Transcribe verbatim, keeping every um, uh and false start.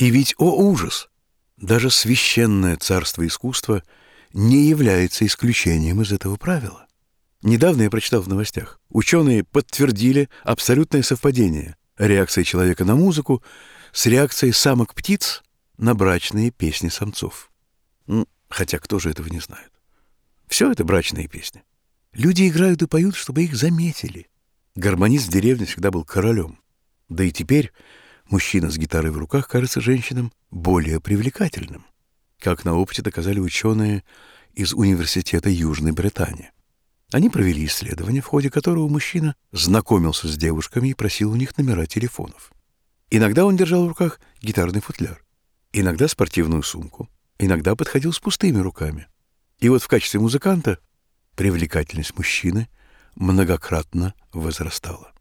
И ведь, о ужас, даже священное царство искусства не является исключением из этого правила. Недавно я прочитал в новостях. Ученые подтвердили абсолютное совпадение реакции человека на музыку с реакцией самок-птиц на брачные песни самцов. Ну, хотя кто же этого не знает? Все это брачные песни. Люди играют и поют, чтобы их заметили. Гармонист в деревне всегда был королем. Да и теперь мужчина с гитарой в руках кажется женщинам более привлекательным, как на опыте доказали ученые из Университета Южной Британии. Они провели исследование, в ходе которого мужчина знакомился с девушками и просил у них номера телефонов. Иногда он держал в руках гитарный футляр, иногда спортивную сумку, иногда подходил с пустыми руками. И вот в качестве музыканта привлекательность мужчины многократно возрастала.